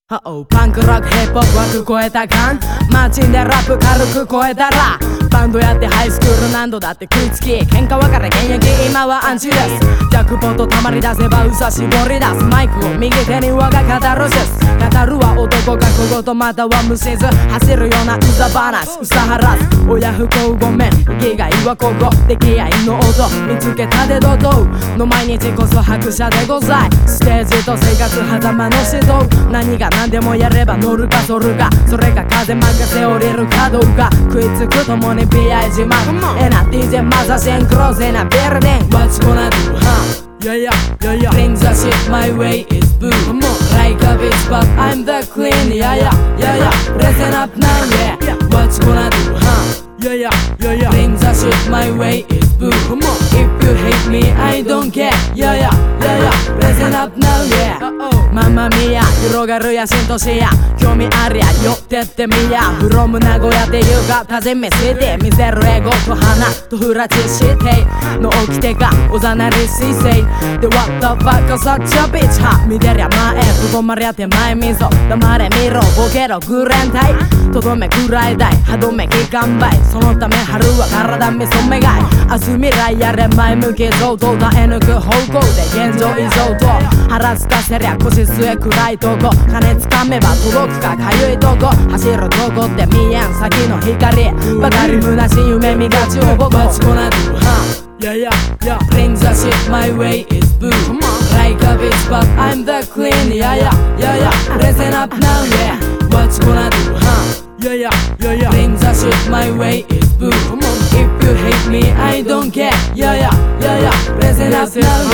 パンクロックヒップホップ枠超えたかんマチンでラップ軽く超えたらバンドやってハイスクール何度だって食いつき喧嘩別れ現役今はアンチですジャックポットたまり出せばうさ絞り出すマイクを右手に我がカタルシス語るは男が小言または無視ず走るようなうざ話うさはらす親不幸ごめん生きがいはここ出来合いの音見つけたで堂々の毎日こそ拍車でございステージと生活狭間の指導何が何でもやれば乗るか反るかそれが風任せ降りるかどうか食いつくともに B.I. 自慢And I DJ マザシンクローズin a building What's gonna do, huh? Yeah, Bring the shit my way is boo Like a bitch but I'm the queen Yeah, Listen up now, yeah What's gonna do, huh? Yeah, Bring the shit my way is boo If you hate me, I don't care Yeah, Listen up now, yeah ママミヤ広がる野心と視野興味ありゃ寄ってってみや From 名古屋で夕方全見せて見せるエゴと花とフラチしての起きてかおざなり姿勢で What the fuck such a bitch は見てりゃ前とどまりゃ手前みそ黙れ見ろボケろグレンタイとどめくらいだい歯止め期間倍そのため春は体見そめがい明日未来やれ前向き像と耐え抜く方向で現状以上と腹すかせりゃ腰据え暗いとこ金つかめば届くかかゆいとこ走るとこって見えん先の光ばかり虚しい夢見がちを僕 What's gonna do, huh? Yeah Bring the shit my way is boo Like a bitch but I'm the queen Yeah Listen up now, yeah What's gonna do, huh? Yeah Bring the shit my way is boo If you hate me, I don't care Yeah Listen up now,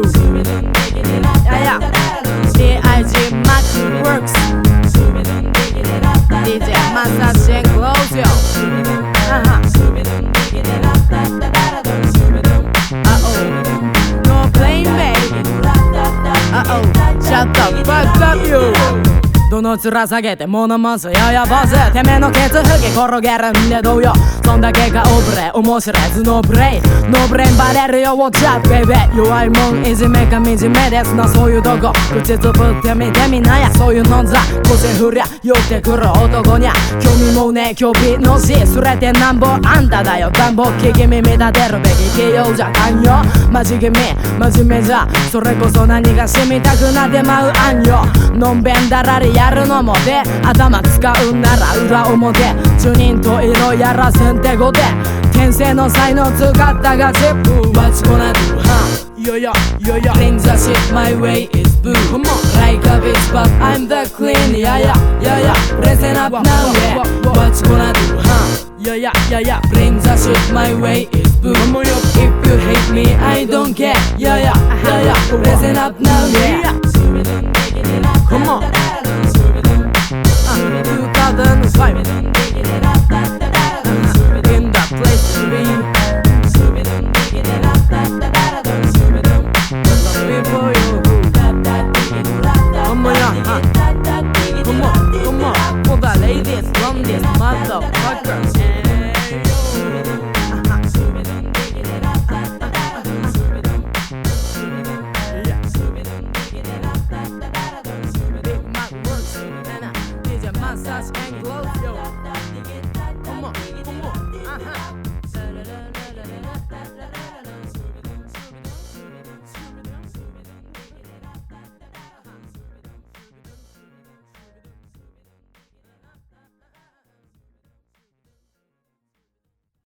yeah D.I.G. Max Works DJ Masashi and Close yo No playing baby Shut the fuck up you どの面下げて物申すややボスてめえのケツ吹き転げるんでどうよそんだけがオブレ面白い頭脳プレイノーブレインバレるよ What's up baby 弱いもんいじめか惨めですなそういうとこ口つぶってみてみなやそういうのざ腰振りゃ寄ってくる男にゃ興味もねえ興味のしすれてなんぼあんただよ暖房聞き耳立てるべき器用じゃかんよマジ気味真面目じゃそれこそ何が染みたくなってまうあんよのんべんだらりやるのもで頭使うなら裏表主任と色やらせんてごで天性の才能使ったがチップ What's gonna do, huh? Yeah Bring the shit my way is boo Like a bitch but I'm the queen Yeah Listen up now, yeah What's gonna do, huh? Yeah Bring the shit my way is boo If you hate me, I don't care Yeah Listen up now, yeah Come on 2005 In the place to be Before you Come on For the ladies from this motherfuckers